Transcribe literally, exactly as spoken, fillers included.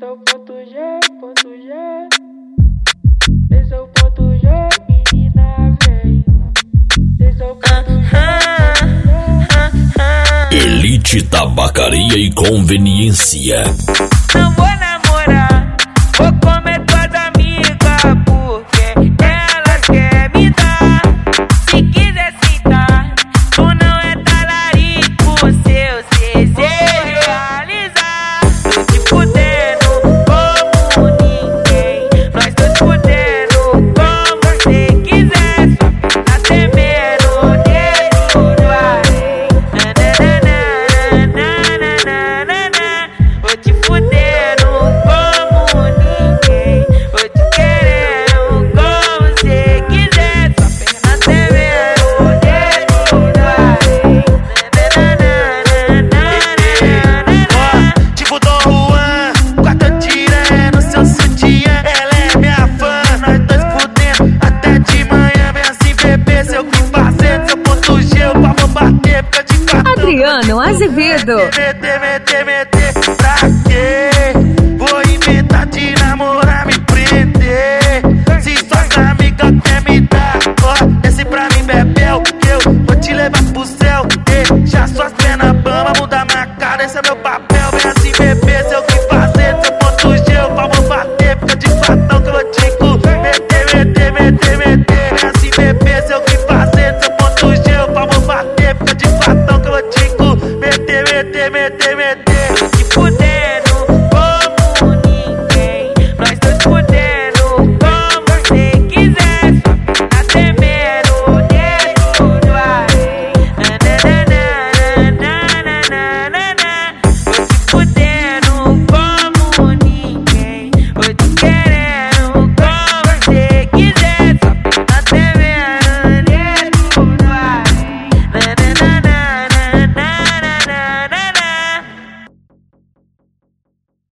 Esse é o ponto G, ponto G. Esse é o ponto G, menina vem. Esse é o ponto G. Elite Tabacaria e Conveniência. Não vou namorar, vou comer tuas amigas, porque elas querem me dar. Se quiser sentar, tu não é talarico, seus desejos realizar. Tô te fudendo como ninguém, nós tô te fudendo como você quiser. Só tá temendo o dedo do além. Nananana, vou te fudendo como ninguém, vou te querendo como você quiser. Só perna temendo o dedo do além. Ó, tipo Dom Juan, quarta tirando seu sutiã. Ela é minha fã, nós dois fudendo até de manhã. Vem assim, bebê, seu que fazer, seu ponto G, o pau vou bater, fica de cartão. Adriano Azevedo. Meter, meter, meter, pra quê?